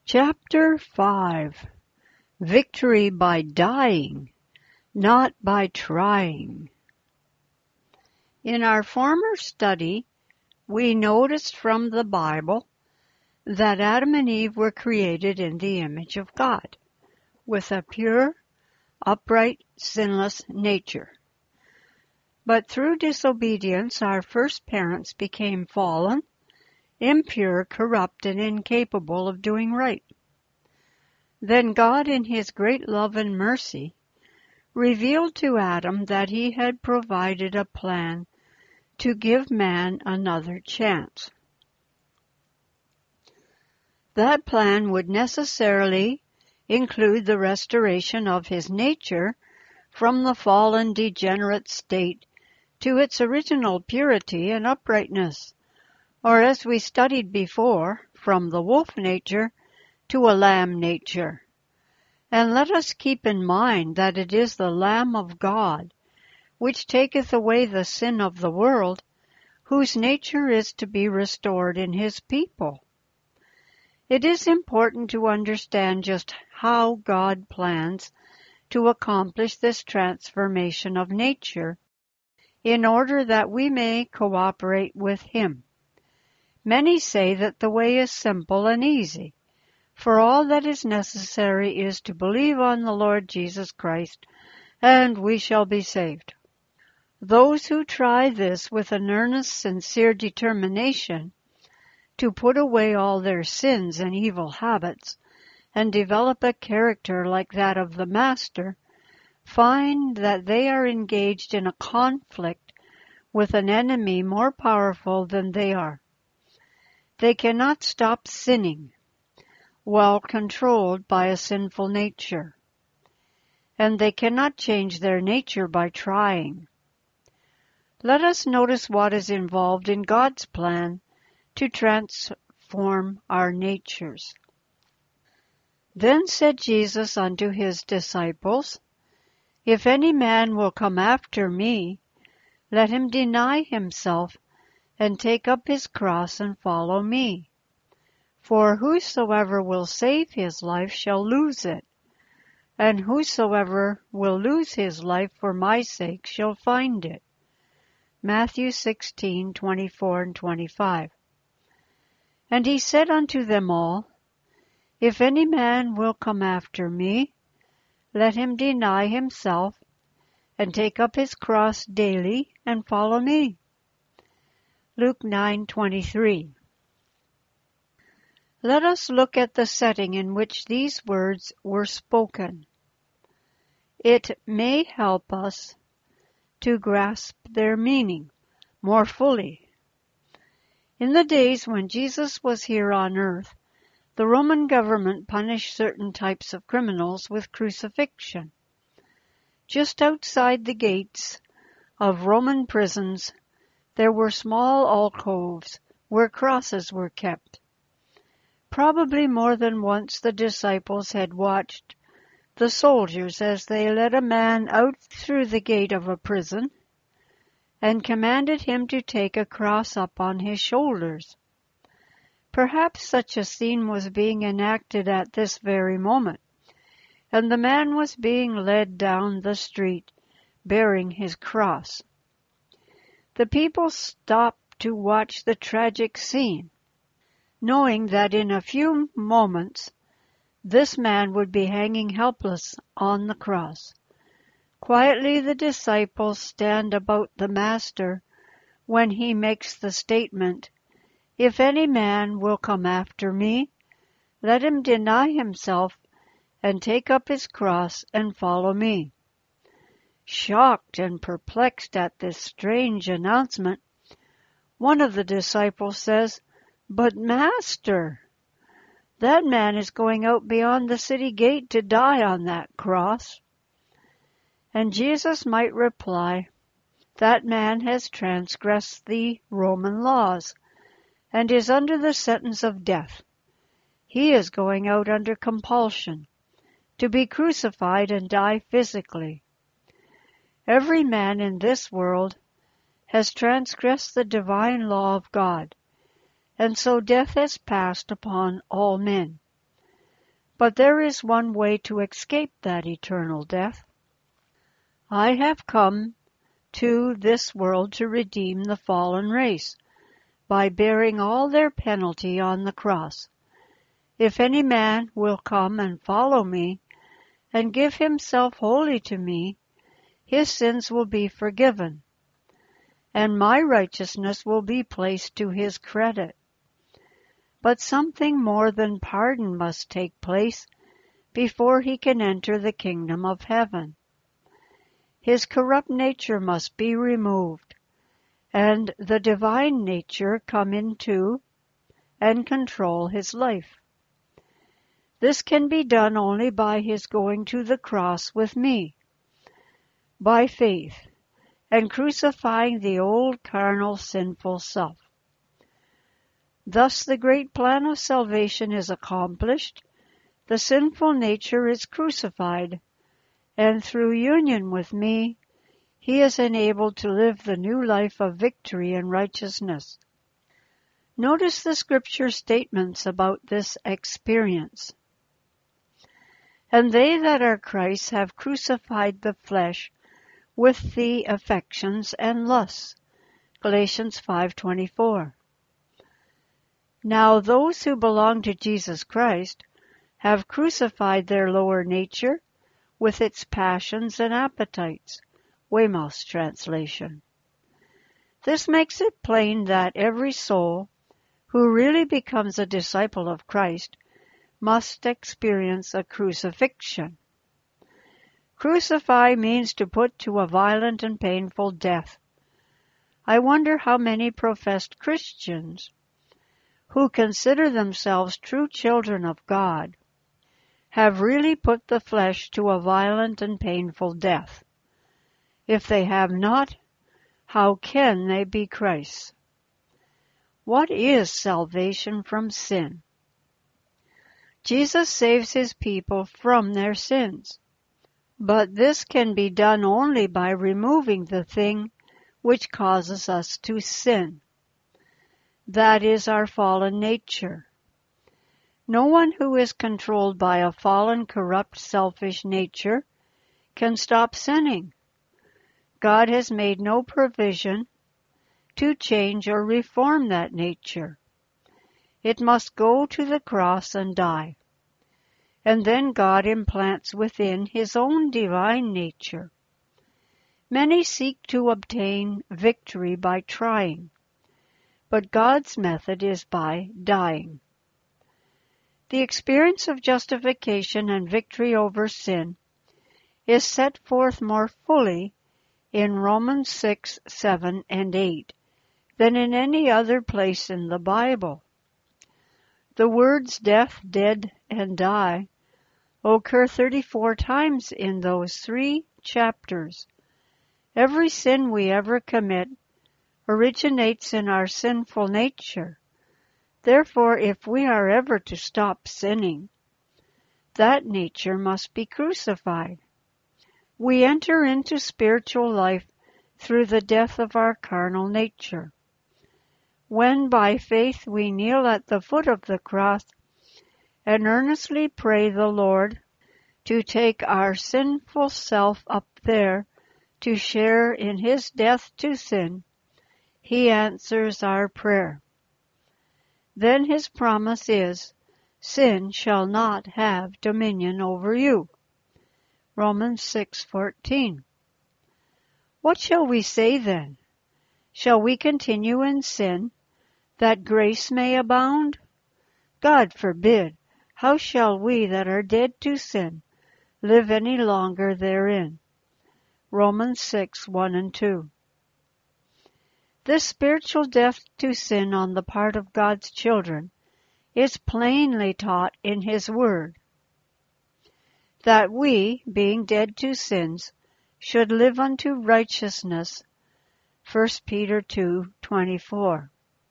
Chapter 5. Victory by dying, not by trying. In our former study, we noticed from the Bible that Adam and Eve were created in the image of God, with a pure, upright, sinless nature. But through disobedience, our first parents became fallen, impure, corrupt, and incapable of doing right. Then God, in His great love and mercy, revealed to Adam that He had provided a plan to give man another chance. That plan would necessarily include the restoration of his nature from the fallen, degenerate state to its original purity and uprightness, or as we studied before, from the wolf nature to a lamb nature. And let us keep in mind that it is the Lamb of God, which taketh away the sin of the world, whose nature is to be restored in His people. It is important to understand just how God plans to accomplish this transformation of nature in order that we may cooperate with Him. Many say that the way is simple and easy, for all that is necessary is to believe on the Lord Jesus Christ, and we shall be saved. Those who try this with an earnest, sincere determination to put away all their sins and evil habits and develop a character like that of the Master, find that they are engaged in a conflict with an enemy more powerful than they are. They cannot stop sinning while controlled by a sinful nature, and they cannot change their nature by trying. Let us notice what is involved in God's plan to transform our natures. Then said Jesus unto His disciples, If any man will come after me, let him deny himself, and take up his cross and follow me. For whosoever will save his life shall lose it, and whosoever will lose his life for my sake shall find it. Matthew 16:24 and 25. And He said unto them all, If any man will come after me, let him deny himself, and take up his cross daily, and follow me. Luke 9:23. Let us look at the setting in which these words were spoken. It may help us to grasp their meaning more fully. In the days when Jesus was here on earth, the Roman government punished certain types of criminals with crucifixion. Just outside the gates of Roman prisons, there were small alcoves where crosses were kept. Probably more than once the disciples had watched the soldiers as they led a man out through the gate of a prison and commanded him to take a cross up on his shoulders. Perhaps such a scene was being enacted at this very moment, and the man was being led down the street bearing his cross. The people stopped to watch the tragic scene, knowing that in a few moments this man would be hanging helpless on the cross. Quietly the disciples stand about the Master when He makes the statement, If any man will come after me, let him deny himself and take up his cross and follow me. Shocked and perplexed at this strange announcement, one of the disciples says, But Master, that man is going out beyond the city gate to die on that cross. And Jesus might reply, That man has transgressed the Roman laws and is under the sentence of death. He is going out under compulsion to be crucified and die physically. Every man in this world has transgressed the divine law of God, and so death has passed upon all men. But there is one way to escape that eternal death. I have come to this world to redeem the fallen race, by bearing all their penalty on the cross. If any man will come and follow me, and give himself wholly to me, his sins will be forgiven, and my righteousness will be placed to his credit. But something more than pardon must take place before he can enter the kingdom of heaven. His corrupt nature must be removed, and the divine nature come into and control his life. This can be done only by his going to the cross with me, by faith, and crucifying the old carnal sinful self. Thus the great plan of salvation is accomplished, the sinful nature is crucified, and through union with me, he is enabled to live the new life of victory and righteousness. Notice the scripture statements about this experience. And they that are Christ's have crucified the flesh with the affections and lusts. Galatians 5:24. Now those who belong to Jesus Christ have crucified their lower nature with its passions and appetites. Weymouth's translation. This makes it plain that every soul who really becomes a disciple of Christ must experience a crucifixion. Crucify means to put to a violent and painful death. I wonder how many professed Christians who consider themselves true children of God have really put the flesh to a violent and painful death. If they have not, how can they be Christ's? What is salvation from sin? Jesus saves his people from their sins, but this can be done only by removing the thing which causes us to sin. That is our fallen nature. No one who is controlled by a fallen, corrupt, selfish nature can stop sinning. God has made no provision to change or reform that nature. It must go to the cross and die. And then God implants within his own divine nature. Many seek to obtain victory by trying, but God's method is by dying. The experience of justification and victory over sin is set forth more fully in Romans 6, 7, and 8 than in any other place in the Bible. The words death, dead, and die occur 34 times in those 3 chapters. Every sin we ever commit originates in our sinful nature. Therefore, if we are ever to stop sinning, that nature must be crucified. We enter into spiritual life through the death of our carnal nature. When by faith we kneel at the foot of the cross and earnestly pray the Lord to take our sinful self up there to share in his death to sin, he answers our prayer. Then his promise is, sin shall not have dominion over you. Romans 6:14. What shall we say then? Shall we continue in sin, that grace may abound? God forbid. How shall we that are dead to sin live any longer therein? Romans 6:1 and 2. This spiritual death to sin on the part of God's children is plainly taught in his word, that we, being dead to sins, should live unto righteousness. 1 Peter 2:24.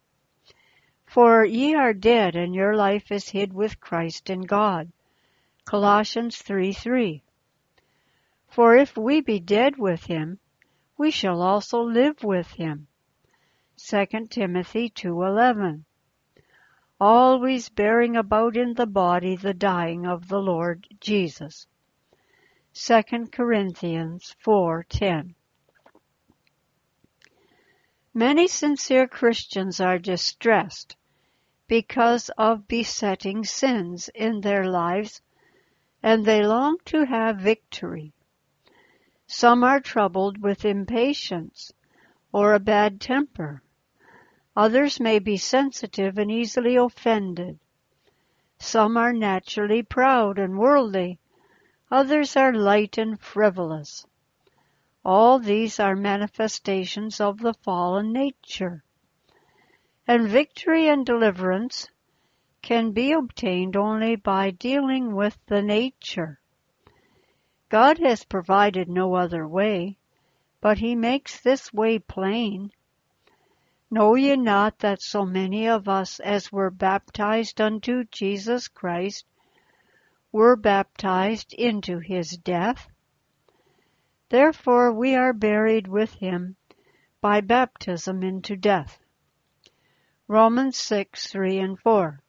For ye are dead, and your life is hid with Christ in God. Colossians 3:3. For if we be dead with him, we shall also live with him. 2 Timothy 2:11. always bearing about in the body the dying of the Lord Jesus. 2 Corinthians 4:10. Many sincere Christians are distressed because of besetting sins in their lives, and they long to have victory. Some are troubled with impatience or a bad temper. Others may be sensitive and easily offended. Some are naturally proud and worldly. Others are light and frivolous. All these are manifestations of the fallen nature. And victory and deliverance can be obtained only by dealing with the nature. God has provided no other way, but He makes this way plain. Know ye not that so many of us as were baptized unto Jesus Christ were baptized into His death? Therefore we are buried with Him by baptism into death. Romans 6:3 and 4.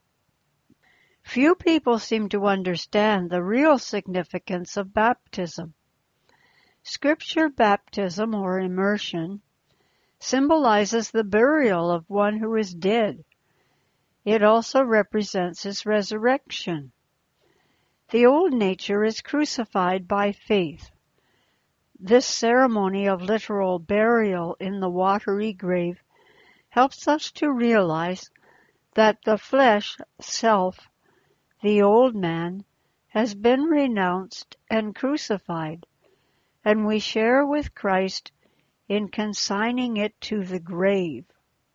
Few people seem to understand the real significance of baptism. Scripture baptism, or immersion, symbolizes the burial of one who is dead. It also represents his resurrection. The old nature is crucified by faith. This ceremony of literal burial in the watery grave helps us to realize that the flesh self, the old man, has been renounced and crucified, and we share with Christ in consigning it to the grave.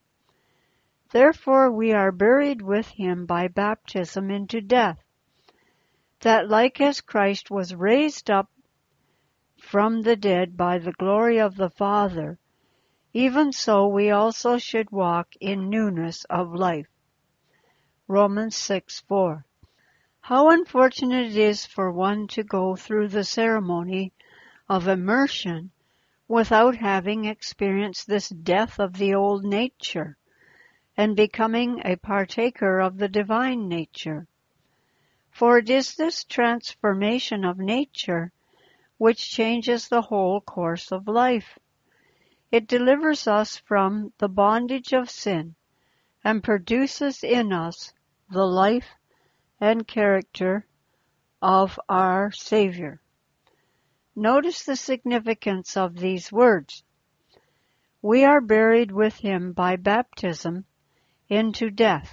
Therefore we are buried with Him by baptism into death, that like as Christ was raised up from the dead by the glory of the Father, even so we also should walk in newness of life. Romans 6:4. How unfortunate it is for one to go through the ceremony of immersion without having experienced this death of the old nature and becoming a partaker of the divine nature. For it is this transformation of nature which changes the whole course of life. It delivers us from the bondage of sin and produces in us the life and character of our Savior. Notice the significance of these words. We are buried with Him by baptism into death.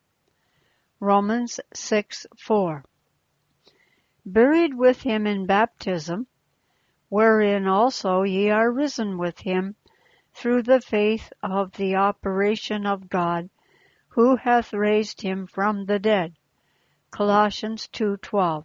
Romans 6:4. Buried with Him in baptism, wherein also ye are risen with Him through the faith of the operation of God, who hath raised Him from the dead. Colossians 2:12.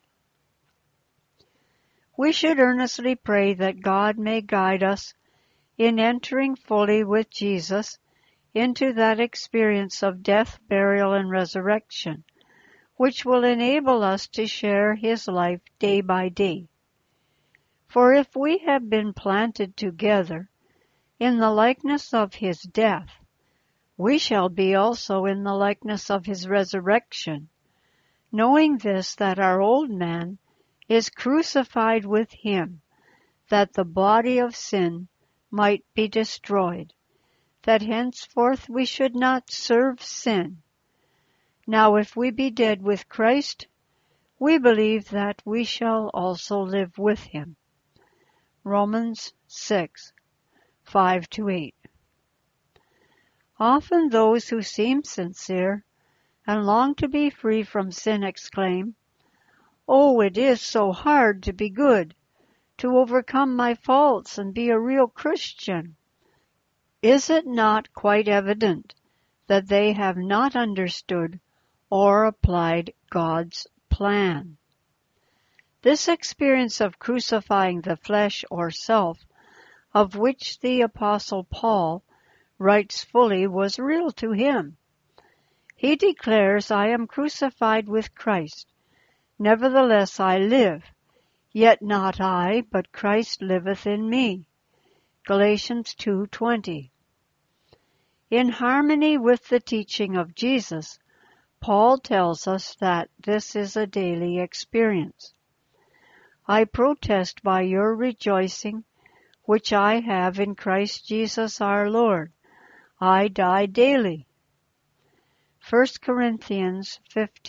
We should earnestly pray that God may guide us in entering fully with Jesus into that experience of death, burial, and resurrection, which will enable us to share His life day by day. For if we have been planted together in the likeness of His death, we shall be also in the likeness of His resurrection, knowing this, that our old man is crucified with Him, that the body of sin might be destroyed, that henceforth we should not serve sin. Now if we be dead with Christ, we believe that we shall also live with Him. Romans 6:5-8. Often those who seem sincere and long to be free from sin exclaim, "Oh, it is so hard to be good, to overcome my faults and be a real Christian." Is it not quite evident that they have not understood or applied God's plan? This experience of crucifying the flesh or self, of which the Apostle Paul writes fully, was real to him. He declares, "I am crucified with Christ. Nevertheless I live, yet not I, but Christ liveth in me." Galatians 2:20. In harmony with the teaching of Jesus, Paul tells us that this is a daily experience. I protest by your rejoicing, which I have in Christ Jesus our Lord. I die daily. 1 Corinthians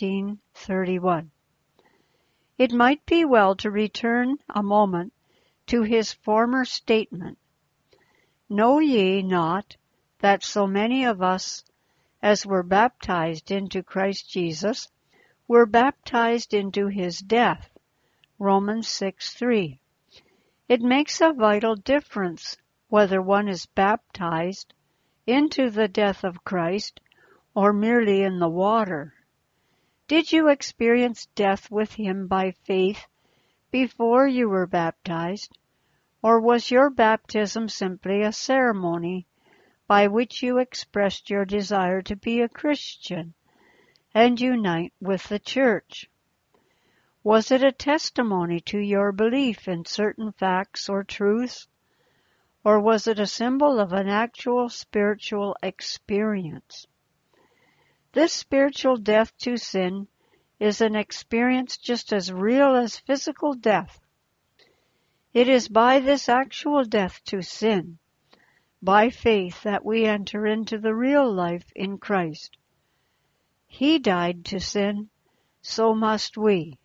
15:31. It might be well to return a moment to his former statement. Know ye not that so many of us as were baptized into Christ Jesus were baptized into his death? Romans 6:3. It makes a vital difference whether one is baptized into the death of Christ or merely in the water. Did you experience death with him by faith before you were baptized, or was your baptism simply a ceremony by which you expressed your desire to be a Christian and unite with the church? Was it a testimony to your belief in certain facts or truths, or was it a symbol of an actual spiritual experience? This spiritual death to sin is an experience just as real as physical death. It is by this actual death to sin, by faith, that we enter into the real life in Christ. He died to sin, so must we.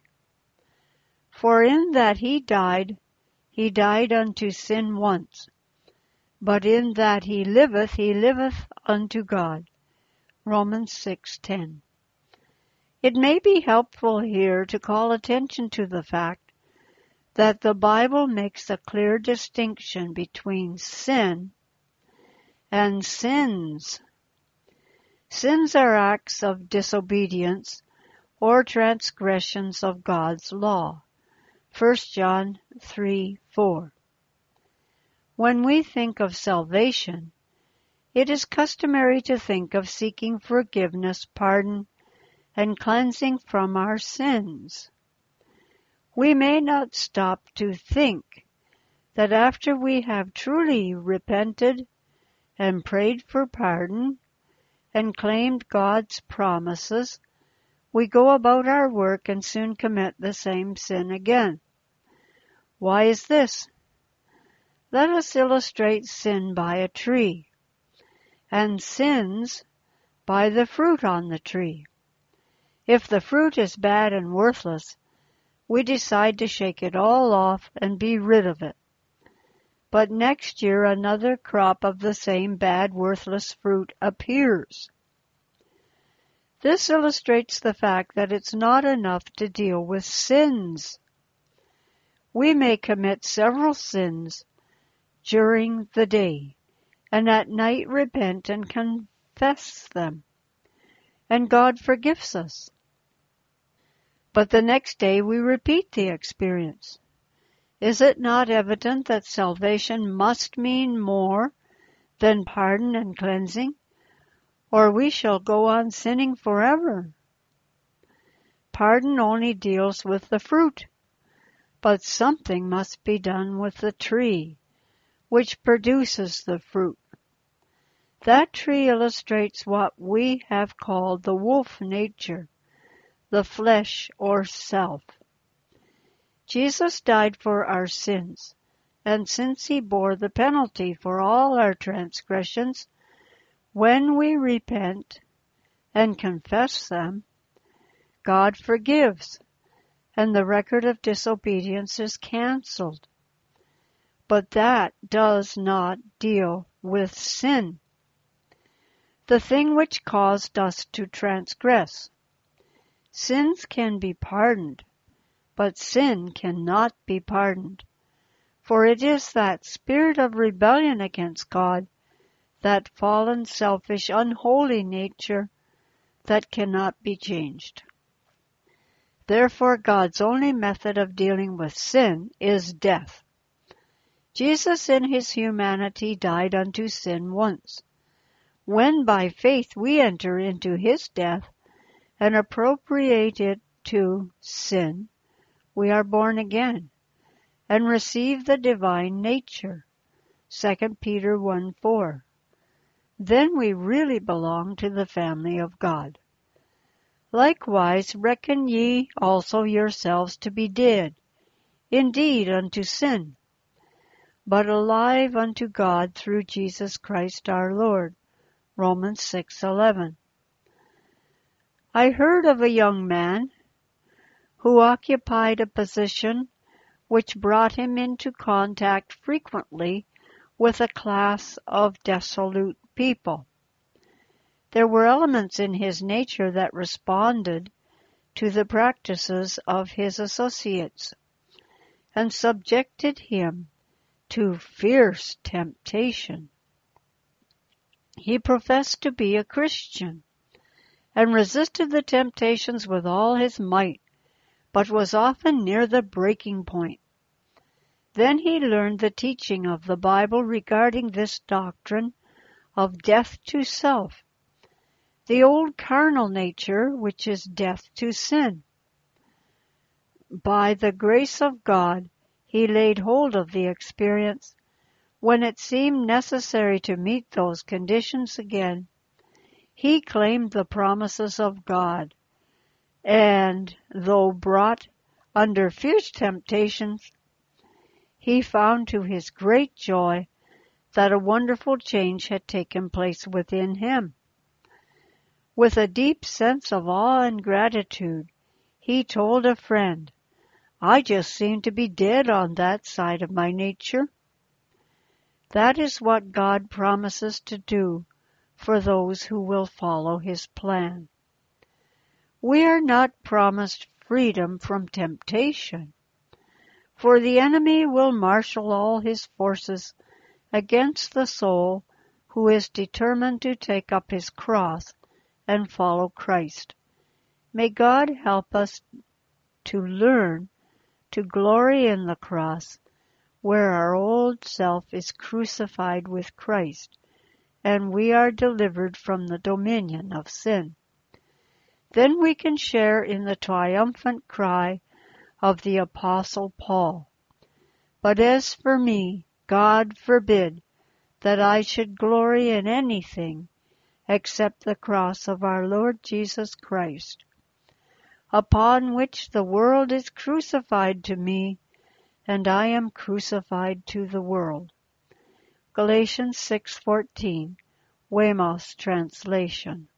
For in that he died unto sin once, but in that he liveth unto God. Romans 6:10. It may be helpful here to call attention to the fact that the Bible makes a clear distinction between sin and sins. Sins are acts of disobedience or transgressions of God's law. 1 John 3:4. When we think of salvation, it is customary to think of seeking forgiveness, pardon, and cleansing from our sins. We may not stop to think that after we have truly repented and prayed for pardon and claimed God's promises, we go about our work and soon commit the same sin again. Why is this? Let us illustrate sin by a tree, and sins by the fruit on the tree. If the fruit is bad and worthless, we decide to shake it all off and be rid of it. But next year another crop of the same bad, worthless fruit appears. This illustrates the fact that it's not enough to deal with sins. We may commit several sins during the day, and at night repent and confess them, and God forgives us. But the next day we repeat the experience. Is it not evident that salvation must mean more than pardon and cleansing, or we shall go on sinning forever? Pardon only deals with the fruit, but something must be done with the tree, which produces the fruit. That tree illustrates what we have called the wolf nature, the flesh or self. Jesus died for our sins, and since he bore the penalty for all our transgressions, when we repent and confess them, God forgives, and the record of disobedience is canceled. But that does not deal with sin, the thing which caused us to transgress. Sins can be pardoned, but sin cannot be pardoned, for it is that spirit of rebellion against God, that fallen, selfish, unholy nature that cannot be changed. Therefore, God's only method of dealing with sin is death. Jesus in his humanity died unto sin once. When by faith we enter into his death and appropriate it to sin, we are born again and receive the divine nature. 2 Peter 1:4. Then we really belong to the family of God. Likewise reckon ye also yourselves to be dead, indeed unto sin, but alive unto God through Jesus Christ our Lord. Romans 6:11. I heard of a young man who occupied a position which brought him into contact frequently with a class of dissolute people. There were elements in his nature that responded to the practices of his associates and subjected him to fierce temptation. He professed to be a Christian and resisted the temptations with all his might, but was often near the breaking point. Then he learned the teaching of the Bible regarding this doctrine of death to self, the old carnal nature which is death to sin. By the grace of God, he laid hold of the experience when it seemed necessary to meet those conditions again. He claimed the promises of God, and though brought under fierce temptations, he found to his great joy that a wonderful change had taken place within him. With a deep sense of awe and gratitude, he told a friend, "I just seem to be dead on that side of my nature." That is what God promises to do for those who will follow His plan. We are not promised freedom from temptation, for the enemy will marshal all his forces against the soul who is determined to take up his cross and follow Christ. May God help us to learn to glory in the cross, where our old self is crucified with Christ, and we are delivered from the dominion of sin. Then we can share in the triumphant cry of the Apostle Paul, "But as for me, God forbid that I should glory in anything except the cross of our Lord Jesus Christ, upon which the world is crucified to me, and I am crucified to the world." Galatians 6:14, Weymouth's translation.